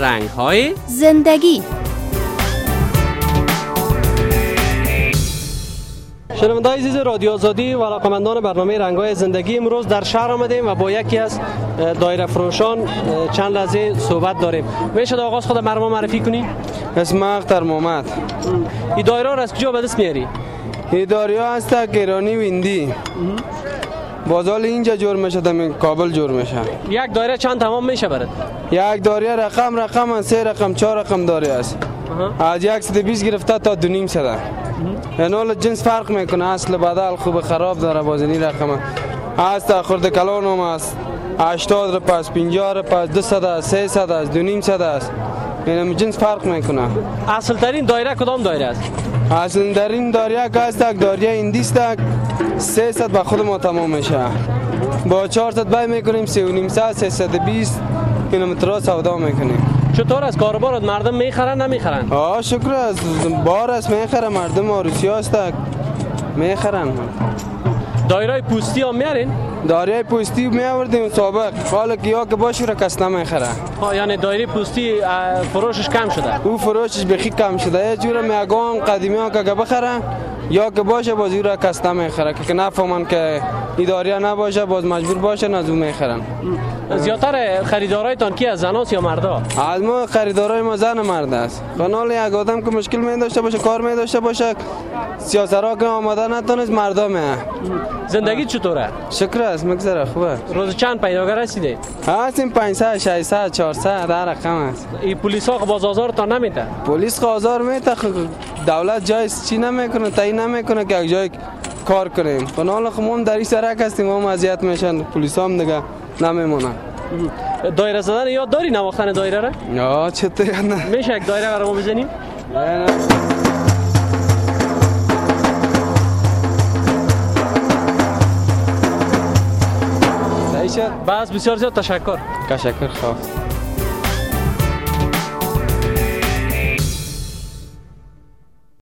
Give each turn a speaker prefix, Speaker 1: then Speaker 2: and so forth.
Speaker 1: رنگ‌های
Speaker 2: زندگی.
Speaker 3: شنونده‌های عزیز رادیو آزادی و علاقه‌مندان برنامه رنگ‌های زندگی، امروز در شهر آمدیم و با یکی از دایره فروشان چند لحظه صحبت داریم. میشه در آغاز خود مرا معرفی کنی؟
Speaker 4: اسم اختر محمد.
Speaker 3: این دایره را از کجا به دست میاری؟
Speaker 4: این دایره هست ایرانی ویندی. بازار اینجا جور میشه، در کابل جور میشه.
Speaker 3: یک دایره چند تمام میشه برات؟
Speaker 4: یک دایره رقم 3 رقم 4 رقم داره است. از 120 گرفته تا 2.5 اینال جنس فرق میکنه، اصل بدل خوب خراب داره. بازنی رقم هست خورده کلان هم است، 80 رپس 50 رپس 200 است 300 است 2.5 است. این جنس فرق میکنه.
Speaker 3: اصل ترین دایره کدام دایره است؟
Speaker 4: اصل ترین دایره که است دایره ایندیست 300 با خود ما تمام میشه. با 400 بای میکنیم 3.5 320 کیلومتر سودا میکنیم.
Speaker 3: چطور از کاروبارات مردم میخرن نمیخرن؟
Speaker 4: شکر است، بار است میخره، مردم آروسی هست میخرن.
Speaker 3: دایره پوستی هم میارین؟
Speaker 4: دایره پوستی میآوردیم سابق، حالا که یا که باشه را کس نمیخره.
Speaker 3: یعنی دایره پوستی فروشش کم شده؟
Speaker 4: او فروشش بخی کم شده. یه جوره میگم قدیمی ها که بخره یا که باشه باز او را کس نمیخره، که نفهمن که اداره نباشه باز مجبور باشه نزو میخرن.
Speaker 3: زیادتر خریدارایتان کی از زناست یا مردا؟
Speaker 4: از ما خریدارای ما زن و مرد است. خانال یک آدم که مشکل می داشته باشه، کار می داشته باشه، سیاسرا که آماده نتونست، مردا می.
Speaker 3: زندگی چطوره؟
Speaker 4: شکر است، مگذره خوبه.
Speaker 3: روز چند پیداگر هستید؟
Speaker 4: هستیم 500 600 400 در رقم است.
Speaker 3: این پلیس ها باز آزارتان نمیده؟
Speaker 4: پلیس آزار میده، دولت جای چی نمیکنه، تعیین نمیکنه که یک جای کار کنیم. خانال خمون در این سرک هستیم، ما اذیت میشن، پلیس هم دیگه نمیمونن.
Speaker 3: دایره زدن یاد داری نواختن دایره را؟
Speaker 4: یا چطور نه؟
Speaker 3: میشه یک دایره برام بزنیم؟
Speaker 4: نه.
Speaker 3: بس بسیار زیاد تشکر.
Speaker 4: تشکر خواست.